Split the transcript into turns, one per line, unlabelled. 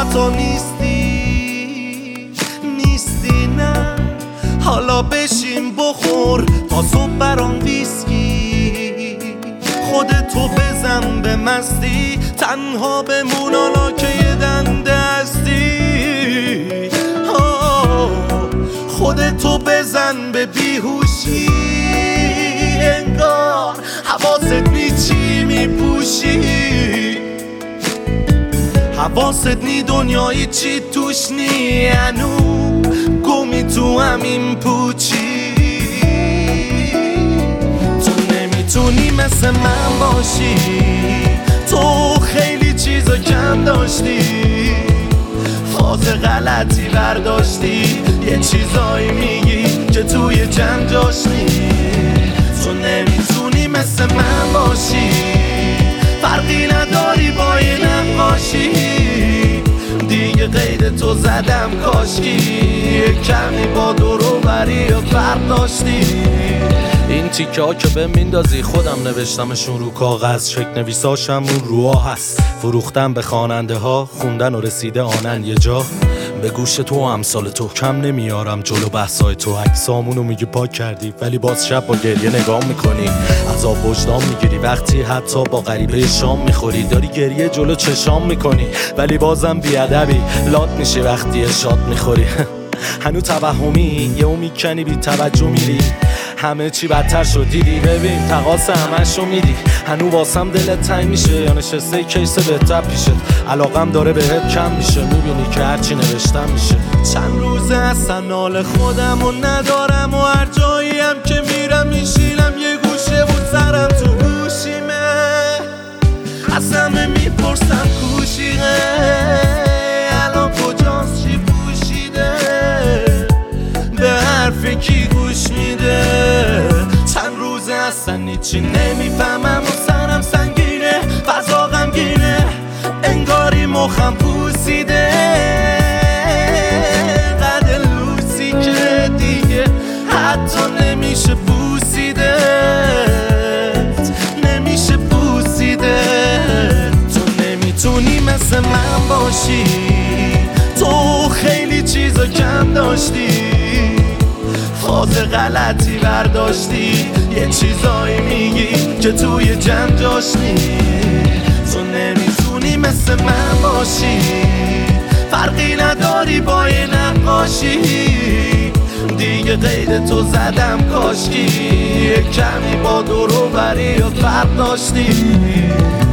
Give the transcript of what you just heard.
تو نیستی نه. حالا بشین بخور تا صبح برام ویسکی، خودتو بزن به مستی، تنها بمون حالا که یه دنده هستی. خودتو بزن به بیهوشی، انگار حواست نی چی میپوشی، حواست نی دنیای چی توش نی، هنو گمی تو همین پوچی. تو نمیتونی مثل من باشی، تو خیلی چیزا کم داشتی، فاز غلطی برداشتی، یه چیزایی میگی که توی جمع جاش نی. تو نمیتونی مثل من باشی، فرقی نداری با یه نقاشی، دیگه قید تو زدم کاشکی، کمی با دورو بری و فرق داشتی. این تیکه ها که به میندازی خودم نوشتمشون رو کاغذ، شک نویساشم اون روها هست، فروختم به خواننده ها، خوندن و رسیده آنن یه جا. به گوش تو و امثال تو کم نمیارم جلو بحثای تو، عکسامونو میگی پاک کردی ولی باز شب با گریه نگاه میکنی، عذاب وجدان میگیری وقتی حتی با غریبه شام میخوری، داری گریه جلو چشام میکنی ولی بازم بیادبی، لات میشه وقتی شاد میخوری. هنو توهمی یهو میکنی بی توجه میری، همه چی بدتر شد دیدی، ببین تقاص همشو میدی، هنو واسم دلت تنگ میشه یا نشسته کیس بهتر پیشت، علاقم داره بهت کم میشه، میبینی که هرچی نوشتم میشه. چند روزه اصلا حال خودم و ندارم و هر جاییم که میرم میشینم یه گوشه بود سرم تو گوشیمه، از همه میپرسم کوشیقه الان کجاست چی پوشیده، به حرف کی گوش میده. چند روزه اصلا هیچی نمیفهمم و سرم سنگینه، فضا غمگینه، انگاری مخم پوسیده، قد لوسی که دیگه حتی نمیشه بوسیده، نمیشه بوسیده. تو نمیتونی مثل من باشی، تو خیلی چیزا کم داشتی، فاز غلطی برداشتی، یه چیزایی میگی که توی جمع جاش نی. تو نمیتونی مثل من باشی، فرقی نداری با یه نقاشی، دیگه قید تو زدم کاشکی، کمی با دورو بری و فرق داشتی.